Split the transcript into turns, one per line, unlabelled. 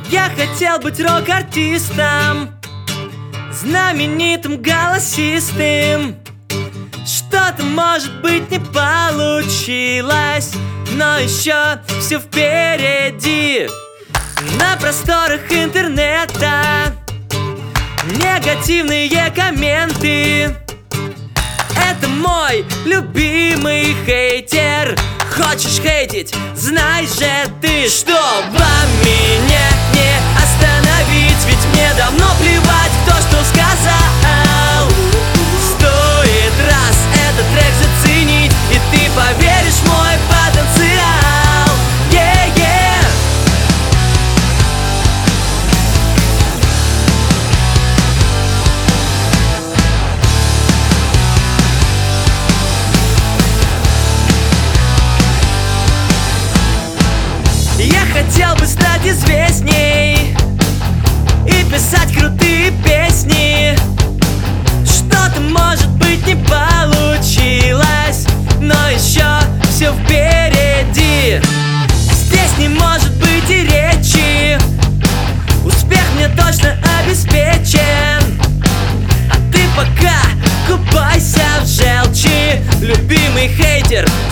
Я хотел быть рок-артистом, знаменитым голосистым. Что-то, может быть, не получилось, но еще все впереди. На просторах интернета негативные комменты. Это мой любимый хейтер. Хочешь хейтить, знай же ты, что вам меня не остановить. Ведь мне давно плевать, кто что сказал. Стоит раз этот трек заценить, и ты поверишь в мой потенциал. Yeah-yeah. Я хотел бы стать известней и писать крутые песни. Что-то, может быть, не получилось, но еще все впереди. Здесь не может быть и речи, успех мне точно обеспечен. А ты пока купайся в желчи, любимый хейтер.